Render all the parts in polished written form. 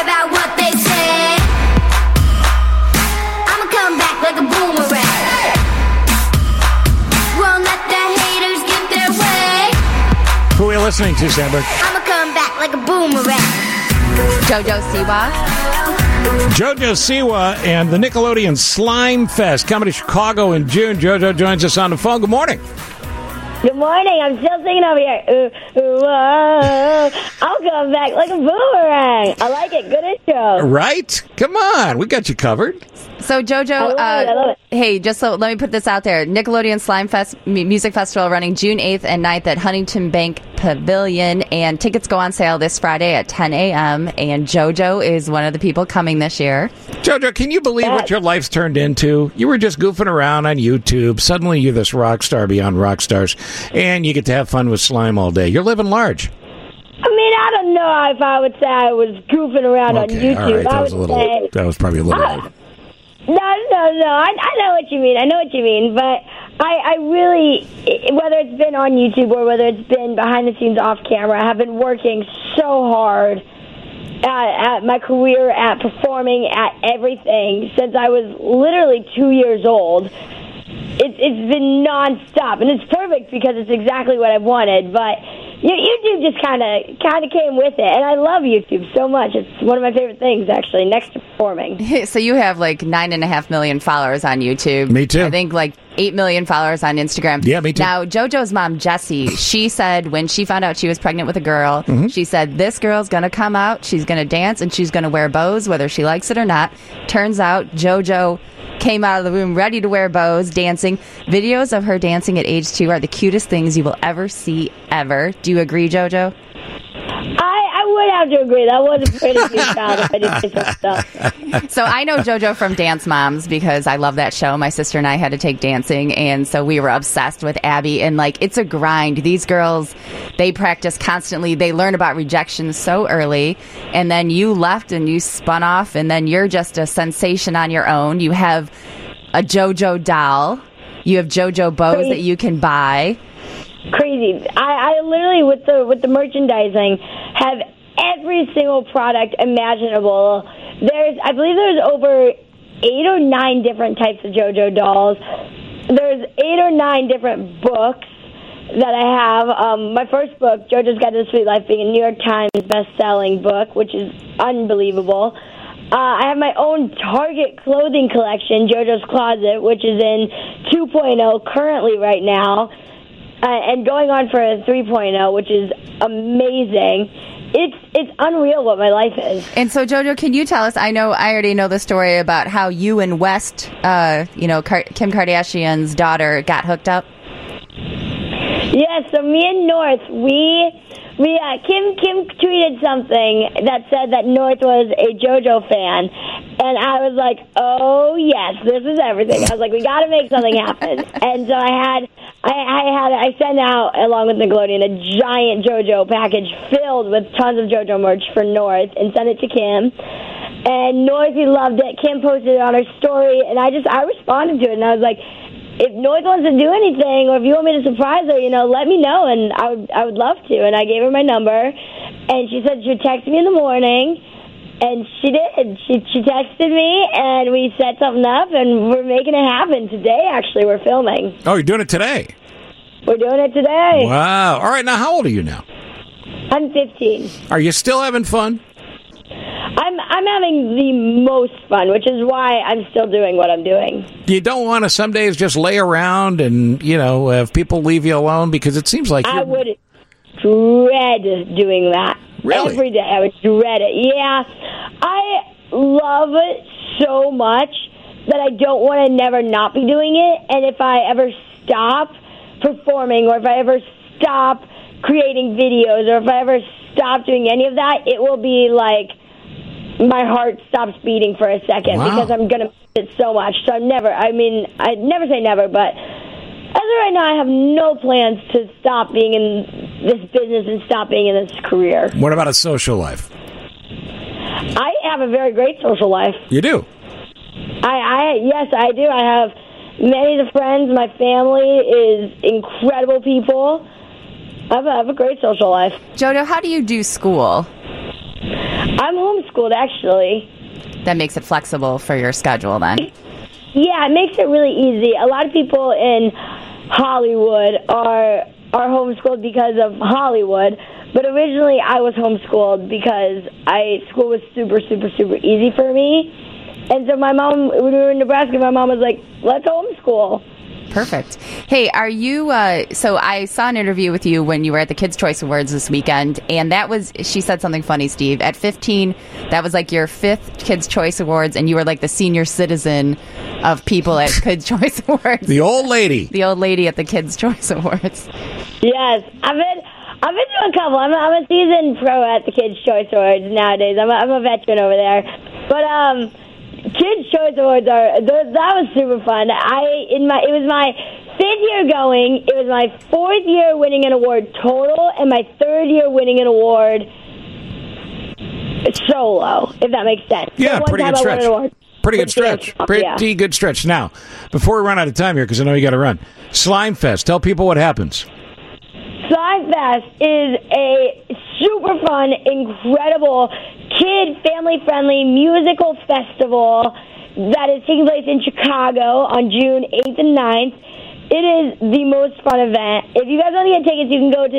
care about what they say. I'ma come back like a boomerang. Won't let the haters get their way. Who are you listening to, Sandberg? I'ma come back like a boomerang. JoJo Siwa. JoJo Siwa and the Nickelodeon Slime Fest coming to Chicago in June. JoJo joins us on the phone. Good morning. Good morning. I'm still singing over here. Ooh, ooh, whoa. I'll come back like a boomerang. I like it. Good intro. Right? Come on. We got you covered. So, JoJo, I love it. hey, just so let me put this out there. Nickelodeon Slime Fest Music Festival running June 8th and 9th at Huntington Bank Pavilion, and tickets go on sale this Friday at 10 a.m., and JoJo is one of the people coming this year. JoJo, can you believe what your life's turned into? You were just goofing around on YouTube. Suddenly you're this rock star beyond rock stars, and you get to have fun with slime all day. You're living large. I mean, I don't know if I would say I was goofing around on YouTube. All right. That was probably a little old. No. I know what you mean. But I really, whether it's been on YouTube or whether it's been behind the scenes off camera, I have been working so hard at my career, at performing, at everything since I was literally 2 years old. It's been nonstop, and it's perfect because it's exactly what I wanted. But YouTube just kind of came with it, and I love YouTube so much. It's one of my favorite things, actually, next to performing. So you have like 9.5 million followers on YouTube. Me too. I think like 8 million followers on Instagram. Yeah, me too. Now, JoJo's mom, Jessie, she said when she found out she was pregnant with a girl, she said, this girl's going to come out, she's going to dance, and she's going to wear bows, whether she likes it or not. Turns out JoJo came out of the room ready to wear bows, dancing. Videos of her dancing at age 2 are the cutest things you will ever see, ever. Do you agree, JoJo? I would have to agree. That was a pretty cute child if I didn't say some stuff. So I know JoJo from Dance Moms because I love that show. My sister and I had to take dancing, and so we were obsessed with Abby. And, like, it's a grind. These girls, they practice constantly. They learn about rejection so early. And then you left and you spun off, and then you're just a sensation on your own. You have a JoJo doll. You have JoJo bows that you can buy. Crazy. I literally, with the merchandising, have every single product imaginable. I believe there's over 8 or 9 different types of JoJo dolls. There's 8 or 9 different books that I have. My first book, JoJo's Guide to the Sweet Life, being a New York Times best-selling book, which is unbelievable. I have my own Target clothing collection, JoJo's Closet, which is in 2.0 currently right now. And going on for a 3.0, which is amazing. It's unreal what my life is. And so, JoJo, can you tell us, I already know the story about how you and West, Kim Kardashian's daughter, got hooked up? Yes, so me and North, Kim tweeted something that said that North was a JoJo fan, and I was like, oh yes, this is everything. I was like, we got to make something happen. And so I sent out, along with Nickelodeon, a giant JoJo package filled with tons of JoJo merch for North, and sent it to Kim. And North, he loved it. Kim posted it on her story, and I responded to it, and I was like, if North wants to do anything, or if you want me to surprise her, let me know, and I would love to. And I gave her my number, and she said she would text me in the morning, and she did. She texted me, and we set something up, and we're making it happen today. Actually, we're filming. Oh, you're doing it today? We're doing it today. Wow. All right. Now, how old are you now? I'm 15. Are you still having fun? I'm having the most fun, which is why I'm still doing what I'm doing. You don't want to some days just lay around and, have people leave you alone, because it seems like I would dread doing that. Really? Every day I would dread it. Yeah. I love it so much that I don't want to never not be doing it. And if I ever stop performing, or if I ever stop creating videos, or if I ever stop doing any of that, it will be like my heart stops beating for a second. Wow. Because I'm going to miss it so much. So I'd never say never, but as of right now, I have no plans to stop being in this business and stop being in this career. What about a social life? I have a very great social life. You do? Yes, I do. I have many of the friends. My family is incredible people. I have a great social life. JoJo, how do you do school? I'm I'm homeschooled, actually. That makes it flexible for your schedule then. Yeah, it makes it really easy. A lot of people in Hollywood are homeschooled because of Hollywood, but originally I was homeschooled because school was super, super, super easy for me. And so my mom, when we were in Nebraska, my mom was like, let's homeschool. Perfect. Hey, are you, so I saw an interview with you when you were at the Kids' Choice Awards this weekend, and she said something funny, Steve. At 15, that was like your 5th Kids' Choice Awards, and you were like the senior citizen of people at Kids' Choice Awards. The old lady. The old lady at the Kids' Choice Awards. Yes, I've been doing a couple. I'm a seasoned pro at the Kids' Choice Awards nowadays. I'm a veteran over there. But, Kids' Choice Awards that was super fun. It was my 5th year going. It was my 4th year winning an award total, and my 3rd year winning an award solo. If that makes sense. Yeah, so pretty good stretch. Pretty good stretch. Pretty good stretch. Now, before we run out of time here, because I know you got to run, Slime Fest. Tell people what happens. Slime Fest is a super fun, incredible, kid, family-friendly musical festival that is taking place in Chicago on June 8th and 9th. It is the most fun event. If you guys want to get tickets, you can go to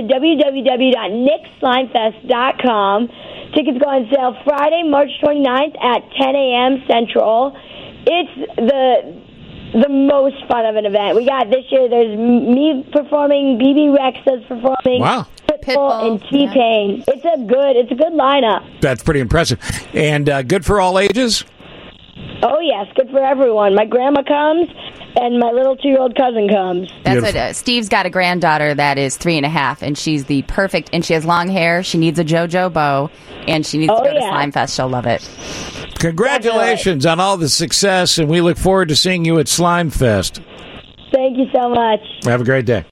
www.nickslimefest.com. Tickets go on sale Friday, March 29th at 10 a.m. Central. It's the most fun of an event. We got this year, there's me performing, BB Rexha's performing. Wow. Pitbull and T-Pain. Yeah. It's a good lineup. That's pretty impressive. And good for all ages? Oh, yes, good for everyone. My grandma comes, and my little 2-year-old cousin comes. That's what Steve's got a granddaughter that is 3.5, and she's the perfect, and she has long hair. She needs a JoJo bow, and she needs to go to Slime Fest. She'll love it. Congratulations on all the success, and we look forward to seeing you at Slime Fest. Thank you so much. Have a great day.